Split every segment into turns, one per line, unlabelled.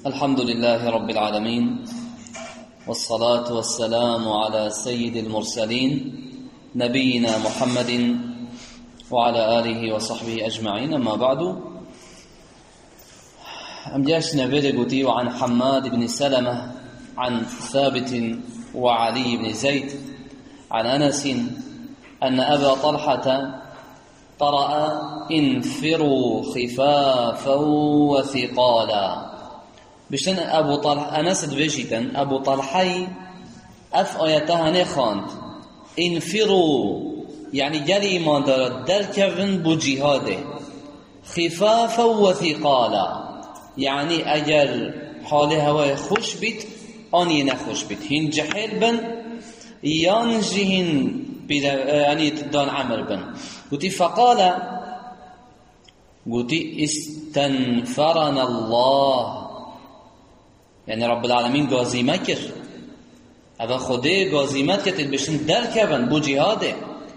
الحمد لله رب العالمين، والصلاة والسلام على سيد المرسلين نبينا محمد وعلى آله وصحبه أجمعين. أما بعد، أمجاشنا بيرغوتي وعن حماد بن سلمة عن ثابت وعلي بن زيد عن أنس أن أبا طلحة قرأ انفروا خفافا وثقالا. بشن أبو طلحة أنس بيجيتن أبو طلحة أف آياتها نخاند انفروا يعني جل إيمان دارد در كفن بو جهاده، خفافا وثقالا يعني أجر حال هوای خوش بيت آني نخوش بيت، هين جحيل بن ينجهن يعني تدان عمر بن. قلت فقال قلت استنفرنا الله، يعني رب العالمين قازي مكر أبا خده قازي مكر بشن در كبن بو جهاده،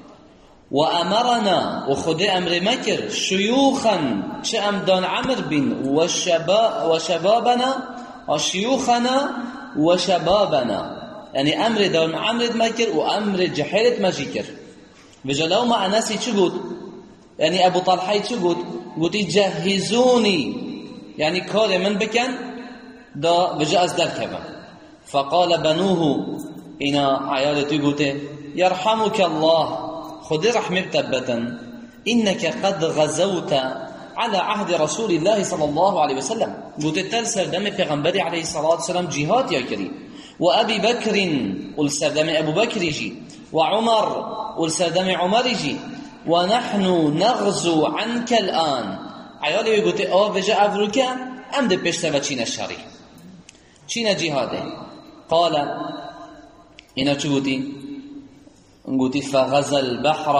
وأمرنا وخده أمر مكر شيوخا شأم دان عمر بن وشبابنا وشيوخنا وشبابنا، يعني أمر دان عمر مكر وأمر جحيلة مجيكر. وجلو ما أناسي چو قد يعني أبو طلحة چو قد جهزوني يعني كار من بكن دا بجاز در كبا. فقال بنوه إنا عيالتي قد يرحمك الله، خذ رحمة تبتا، إنك قد غزوت على عهد رسول الله صلى الله عليه وسلم. قد تلسل دم پیغمبر عليه الصلاة والسلام جهاد يا كريم، وأبي بكر والسردم أبو بكر جي، وعمر والسردم عمر جي، ونحن نغزو عنك الآن. عيالي يقول بجاء أبروك أم دي بيشتبه چين الشري چين جهاده. قال إنا چو قلت فغزا البحر،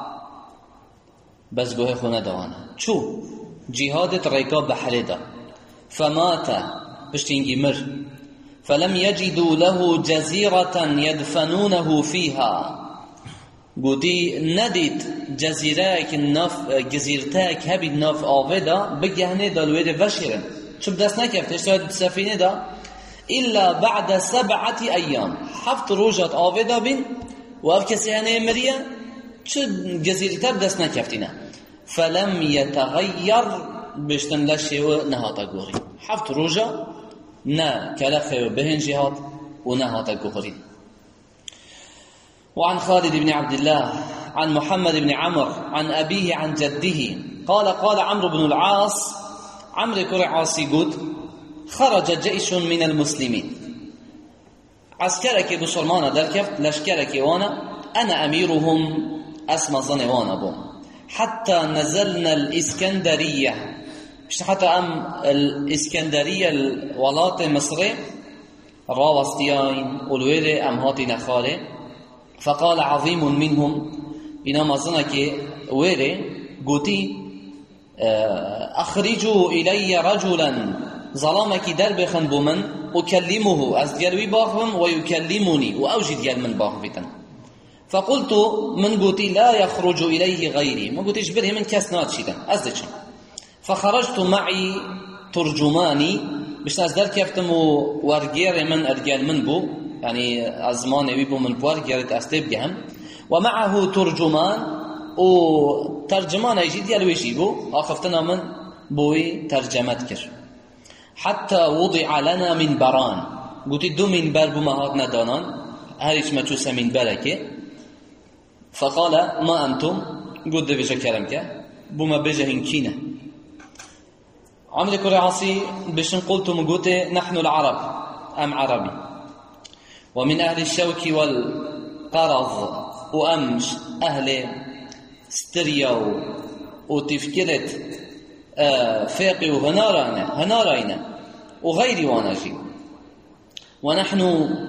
بس قوه خونه دوانا چو جهادت ريكا بحر دا، فمات بشتينجي مر، فلم يجدوا له جزيرة يدفنونه فيها. قلتي نديت جزيرتك النف جزيرتك هبي النف آودا بجهنه دالويد وشيرن شو بدس نكفت اشتاد سفينه دا إلا بعد 7 أيام، 7 روجات آودا بين وأف كسي هنه مريا شو جزيرتها بدس نكفتنا، فلم يتغير بشتن لشيو نهاتا قوري 7 روجا نا كلفه بهن جهاد ونهاتا قوري. وعن خالد بن عبد الله عن محمد بن عمر عن أبيه عن جده قال قال عمرو بن العاص، عمرو كرع عاصي قد خرج جيش من المسلمين، عسكرك بسلمانة دركفت لشكرك وانا أنا أميرهم أسمى ظني وانا بوم، حتى نزلنا الإسكندرية، مش حتى الإسكندرية الولاة مصري راوستيين والويري أمهاتي نخالي. فقال عظيم منهم إنما ظنك ويري قوتي أخرجوا إلي رجلا ظلامك دربخن بمن أكلمه أزديالوي باخهم ويكلمني وأوجد يال من باخفتن. فقلت من قوتي لا يخرج إليه غيري، ما قوتيش بره من كسنات شيدا أزدشن. فخرجت معي ترجماني بش أزدال كفتم ورقير من أرجال من بو، يعني أزمان ويبو من بوارقير أستيب جهم، ومعه ترجمان وترجمان يجي ديالو يجيبو أخفتنا من بوي ترجمت كر. حتى وضع لنا من بران، قلت دو من بر بمهاتنا دانان هريش ما توسى من بركة. فقال ما أنتم، قلت بيجا كلامك بما بيجا هنكينة. عمري كري عاصي بشن قلتم قلت نحن العرب أم عربي، ومن أهل الشوك والقرض وأمش أهل ستريا وتفكرة فاقي وهنارينا وغيري وانجي، ونحن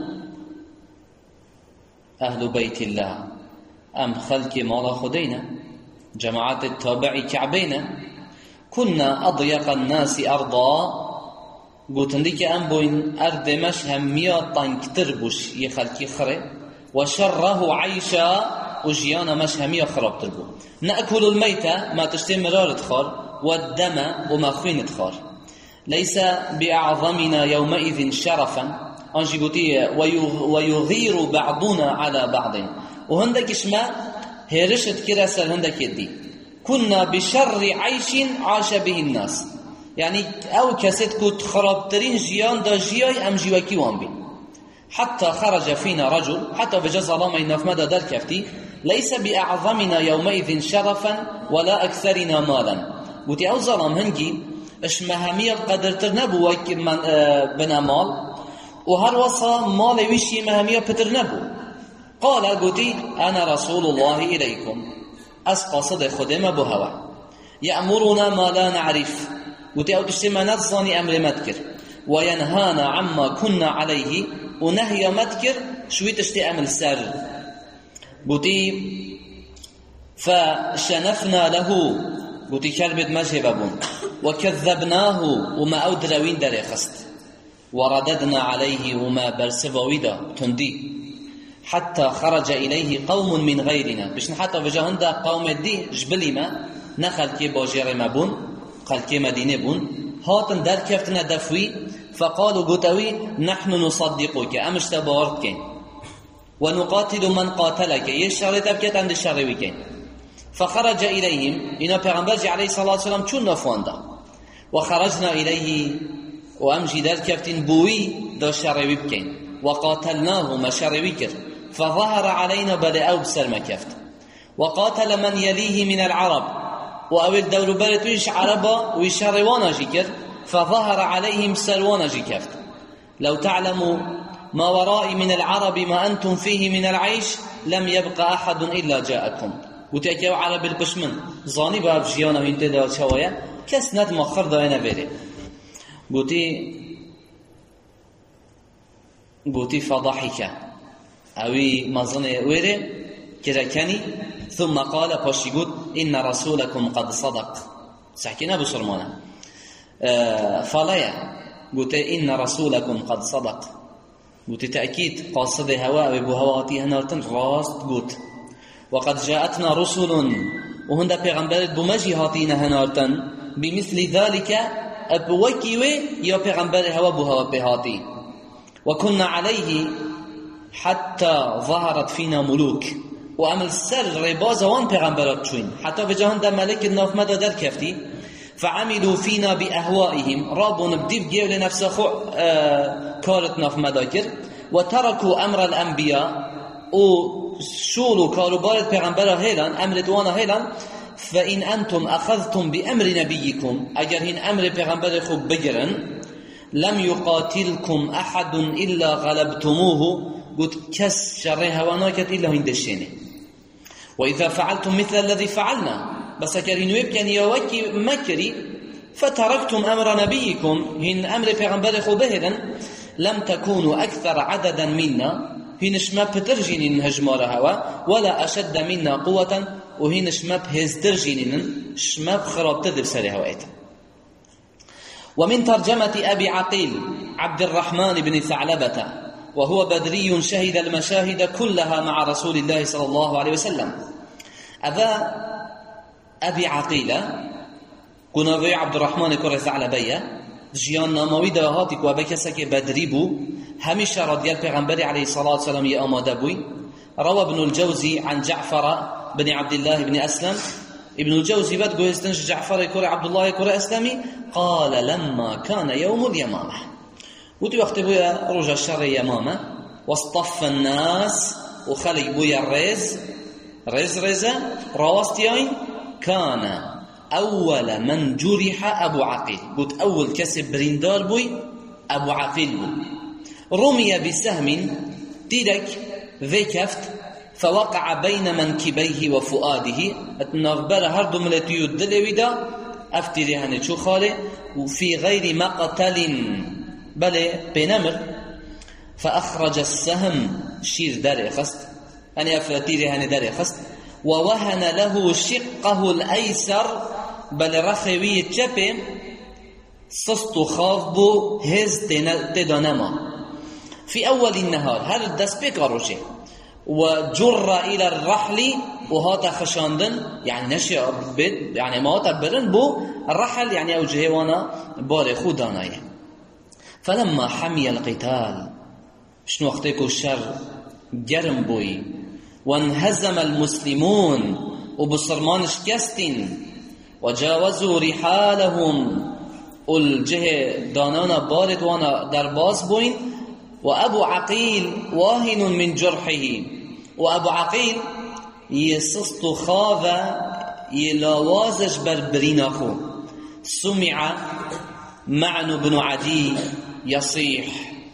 أهل بيت الله أم خلق مالا خدينا جماعة التابع كعبينا، كنا أضيق الناس أرضا، قلتن ديك أم بوين أرد مش همية طنكتر بوش يخلقي خري، وشره عيشا وجيانا مش همية خراب تربو. نأكل الميتة ما تشتي مرارة خار، والدم وما خوين تخار. ليس بأعظمنا يومئذ شرفا أنجي قوتي ويغير بعضنا على بعض وهندك شما هيرشت كراسل هندك يدي كنا بشر عيش عاش به الناس يعني أو كسد كنت خرابترين جيان دا جياي أم جيواكي وانبي حتى خرج فينا رجل حتى بجاز الله ما ينف مدى در كفتي ليس بأعظمنا يومئذ شرفا ولا أكثرنا مالا قلت أو ظلام هنجي اش مهمية قدر ترنبو من بنا مال وهر وصا مال ويشي مهمية بتر نبو قال قلت أنا رسول الله إليكم أسقصد خدمة بهوا يأمرنا ما لا نعرف قلت أو تشتما نظني أمر متكر وينهانا عما كنا عليه ونهي متكر شوي تشتي أمر سر قلت فشنفنا له قلت كلبت مجهبون وكذبناه وما أودروين دري خست ورددنا عليه وما برسبويدا تندي حتى خرج إليه قوم من غيرنا بشن حتى بجهندا قوم دي جبلي ما نخل كي باجر ما بون قال كي مدينة بون هاتن در كفتنا دفوي فقالوا قتوي نحن نصدقك أمش تبارك ونقاتل من قاتلك يشارت بكت عند الشروي فخرج إليهم إن پیغمبر عليه الصلاة والسلام چون نفواندا وخرجنا إليه وأمجي در كفتن بوي دا شروي بكين وقاتلناه ما شروي كر فظهر علينا بدأ بسر ما كفت وقاتل من يليه من العرب وأول دور برتوش عربا ويشروانا جيكر فظهر عليهم سروانا جيكفت لو تعلموا ما ورائي من العرب ما أنتم فيه من العيش لم يبقى أحد إلا جاءكم وتأكيو عرب البشمن ظاني باب جيانا وينتدى شوية كس ند مخر داينا بيري قوتي فضحك أوي مظن ويري كركني ثم قال باشيقود إن رسولكم قد صدق سحكينا بسرمانا فلايا قلت إن رسولكم قد صدق قلت تأكيد قاصد هواء بهواتي هنارتن راست قلت وقد جاءتنا رسل وهند پیغمبر بمجي هاتينا هنارتن بمثل ذلك أبوكيوي يا پیغمبر هوا بهوا بهاتي وكنا عليه حتى ظهرت فينا ملوك وعمل سر رباز وان پیغمبرات شوين حتى في جهان دا ملك الناف مدى در كفتي فعملوا فينا بأهوائهم رابون بديب جيو لنفسه كارت ناف مدى كر وتركوا أمر الأنبياء وشولوا كاروبارت پیغمبرا هيلان أمر دوانا هيلان فإن أنتم أخذتم بأمر نبيكم أجر هن أمر پیغمبر خوب بجرن لم يقاتلكم أحد إلا غلبتموه قلت كس شرها وناكت إلا هندشيني وإذا فعلتم مثل الذي فعلنا بس كرين ويبكن يوكي مكري فتركتم أمر نبيكم هن أمر پیغمبر خوبهدن لم تكونوا أكثر عددا منا هنش ما بترجين هجمار هوا ولا أشد منا قوة وهنش ما بهزدرجين شما بخراب تدب سري هوائتا ومن ترجمة أبي عقيل عبد الرحمن بن ثعلبة وهو بدري شهد المشاهد كلها مع رسول الله صلى الله عليه وسلم أبي عقيل كنا في عبد الرحمن كره ثعلبية جيان ناموي دهاتك وبكسك بدري بو هميشه رضي البيغمبر عليه الصلاة والسلام يأماد بوي روى ابن الجوزي عن جعفر بن عبد الله بن أسلم ابن الجوزي بد جوهستنش جعفر كره عبد الله كره أسلمي قال لما كان يوم اليمامة وتي وقت بويا رجع الشر يمامة واصطف الناس وخلي بويا رزة رواستيين كان أول من جرح أبو عقيل قلت أول كسب بريندار بوي أبو عقيل بوي رمي بسهم تيدك ذي كفت فوقع بين منكبيه وفؤاده اتنغبر هردو ملتيو الدلويدا افتري هني شو خاله وفي غير مقتل بل بنمر فأخرج السهم شير داري خست أنا أفرتيري هني داري خست ووهن له شقه الأيسر بل رخوي تشبه صست خاف بو هز تدانما في أول النهار هذا الدس بكاروشي وجر إلى الرحل وهاتا خشاندن يعني نشي بيت يعني ما هاتا برن بو الرحل يعني أو جهوانا بار خودانا يعني. فلما حمي القتال شنو وقتكو الشر جرم بوي وانهزم المسلمون وبصرمان شكستين وجاوزوا رحالهم والجهة دانانا بارد وانا درباس بوين وأبو عقيل واهن من جرحه وأبو عقيل يسست خاذا يلاوازش بربريناخو سمع معن بن عدي يصيح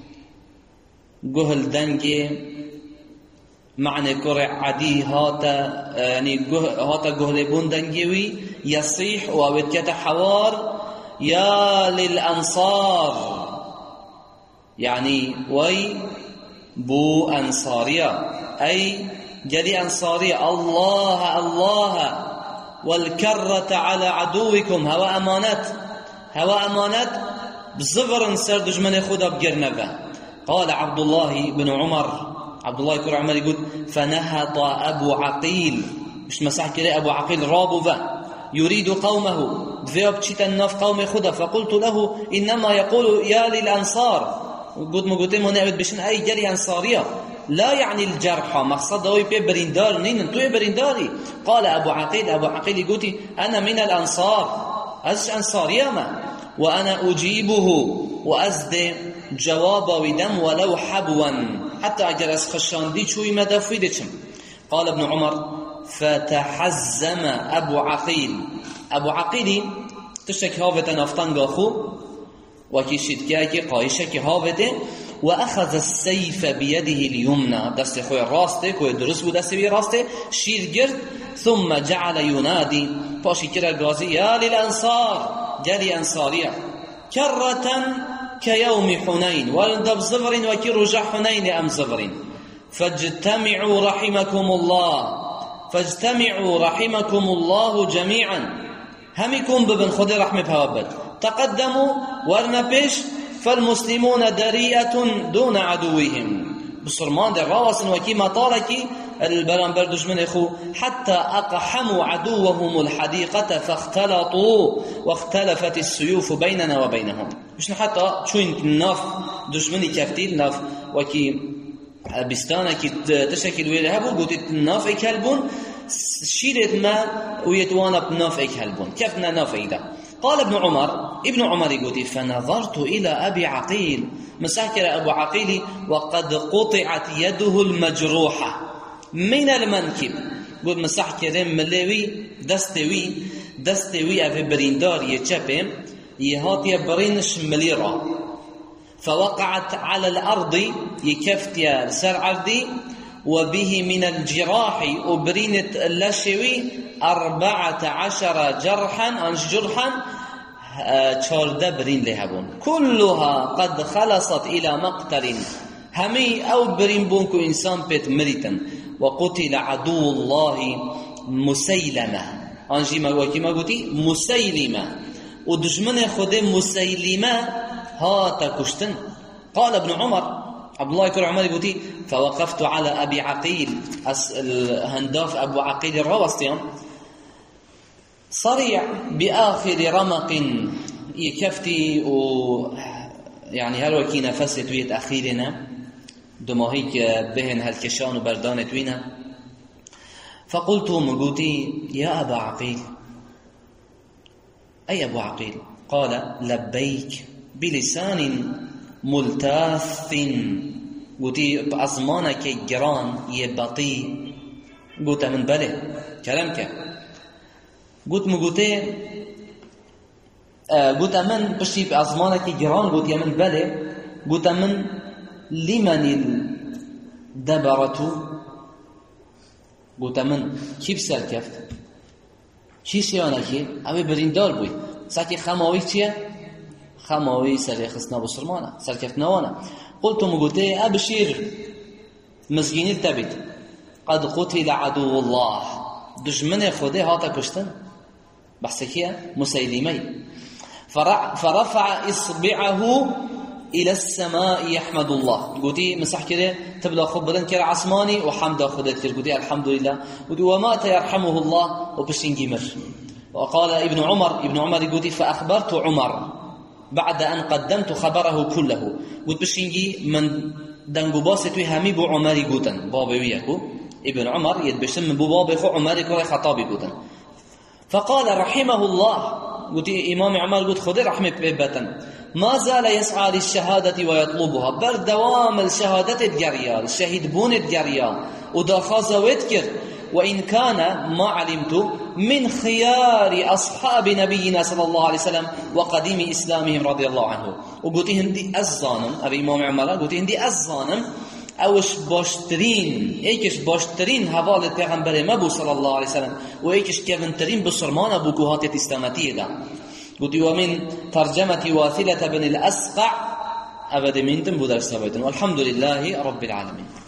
جهل دنجي معنى كرع عدي هاتا يعني هاتا جهل بن دنجيوي يصيح وابتكت حوار يا للأنصار يعني وي بو أنصارية أي جلي أنصارية الله الله والكرة على عدوكم هوا أمانات بزفر سر دجمن خدا بجرنبه. قال عبد الله بن عمر كر عمر يقول فنهض أبو عقيل مش مسح كده أبو عقيل رابوه يريد قومه ذهب تشتنف قوم خدا فقلت له إنما يقول يا للأنصار قلت مقولتين منعبد بشن أي جري أنصارية لا يعني الجرحى مقصد هو يبقى بريندار نين توي برينداري. قال أبو عقيل يقول أنا من الأنصار أزش أنصارية ما وأنا أجيبه وأزد جواب ودم ولو حبوا حتى أجر أسخشان دي شوي مدفيدتهم. قال ابن عمر فتحزم أبو عقيل تشتك هاوة نفتنغ أخو وكي شدكاكي قايشك هاوة وأخذ السيف بيده اليمنى دست خوي راسته كوي درس ودست بي راسته شير جرد ثم جعل ينادي فاشي كرا قازي يا للأنصار جالي أنصارية كرة كيوم حنين والدب زفر وكي رجع حنين أم زفر فاجتمعوا رحمكم الله جميعا همكم ببن خد رحمة بهوابد تقدموا ورنا بيش فالمسلمون دريئة دون عدوهم بصرمان در راوس وكي مطاركي البرانبر دجمن اخو حتى أقحموا عدوهم الحديقة فاختلطوا واختلفت السيوف بيننا وبينهم مش حتى شوين ناف دجمني كفتيل ناف وكي بستانا كي تشكل ويلهبو قلت ناف اكهلبون شيرت ما ويتوانا بناف اكهلبون كيفنا ناف ايدا. قال ابن عمر يقول فنظرت إلى أبي عقيل مساكر أبو عقيل وقد قطعت يده المجروحة من المنكب قل مساكر ملوي دستوي أفي بريندار يتشبه يهاتي برينش مليرا فوقعت على الأرض يكفتي سر عردي وبه من الجراح وبرينة اللاشوي 14 جرحا 14 برين لهبون كلها قد خلصت إلى مقتل همي أو برين بونكو إنسان بيت مريتا وقتل عدو الله مسيلمة أنجي ما وكما قلتي مسيلمة ودجمن خده مسيلمة هاتا كشتن. قال ابن عمر عبد الله كر عمر يقول فوقفت على أبي عقيل هنداف أبو عقيل الروستيان صريع بآخر رمق يكفتي يعني هل وكي نفست ويت أخيرنا دماهيك بهن هالكشان وبردانت وينا فقلت مقوتي يا أبا عقيل أي أبو عقيل؟ قال لبيك بلسان ملتاث قلتي بأزمانك جران يبطي قلت من بله كلامك قلت مقوتي قلت من بشي بأزمانك جران قلت يا من بله قلت من لمن الدبرة قلت من كيف سالكفت چی سیانکی اوی بریندار بوی ساکی خماوی چیه خماوی سر خصنا بسرمانه سرکفت نوانه قلت مقوتي أبشر مسجيني التبت قد قتل عدو الله دجمن خوده هاتا كشتن بحثكية مسيلمي فرفع إصبعه إلى السماء يحمد الله. قلتي مسح كده تبلا خب بدن كده عسماني وحمد خدت كده. قلتي الحمد لله. قلتي ومات يرحمه الله وبشتنجي مر. وقال ابن عمر قلتي فأخبرت عمر بعد أن قدمت خبره كله. قلت بشتنجي من دنگو باستوي همي بو عمري قلتن بابي وياكو ابن عمر يدبشن من بو بابي خو عمري كو خطابي قلتن. فقال رحمه الله. قلت إمام عمر قلت خذ رحمة بيبتن ما زال يسعى للشهادة ويطلبها بر دوام الشهادة الجريا الشهيد بون الجريا ودخاز ويتكر وإن كان ما علمت من خيار أصحاب نبينا صلى الله عليه وسلم وقديم إسلامهم رضي الله عنه. وقلت هندي الظانم أبي إمام عمر قلت هندي الظانم اوش باشترين ایکش باشترین حوال پیغمبر مبو صلی الله علیه وسلم و ایکش کونترین بسرمان ابو کوهات استامتی دا. قلت ومن ترجمة واثلة بن الأسقع أبدا من تنبو درس والحمد لله رب العالمين.